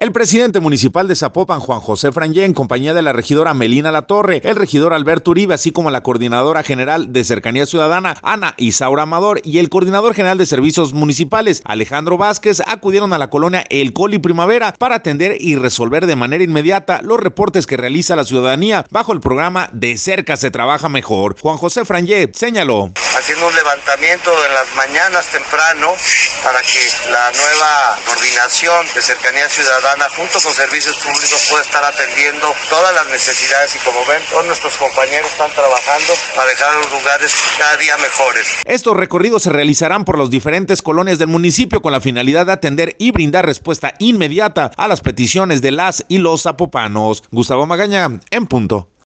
El presidente municipal de Zapopan, Juan José Frangé, en compañía de la regidora Melina Latorre, el regidor Alberto Uribe, así como la coordinadora general de Cercanía Ciudadana, Ana Isaura Amador, y el coordinador general de Servicios Municipales, Alejandro Vázquez, acudieron a la colonia El Coli Primavera para atender y resolver de manera inmediata los reportes que realiza la ciudadanía bajo el programa De Cerca se Trabaja Mejor. Juan José Frangé señaló: haciendo un levantamiento en las mañanas temprano para que la nueva coordinación de Cercanía Ciudadana junto con Servicios Públicos pueda estar atendiendo todas las necesidades, y como ven, todos nuestros compañeros están trabajando para dejar los lugares cada día mejores. Estos recorridos se realizarán por las diferentes colonias del municipio con la finalidad de atender y brindar respuesta inmediata a las peticiones de las y los zapopanos. Gustavo Magaña, en punto.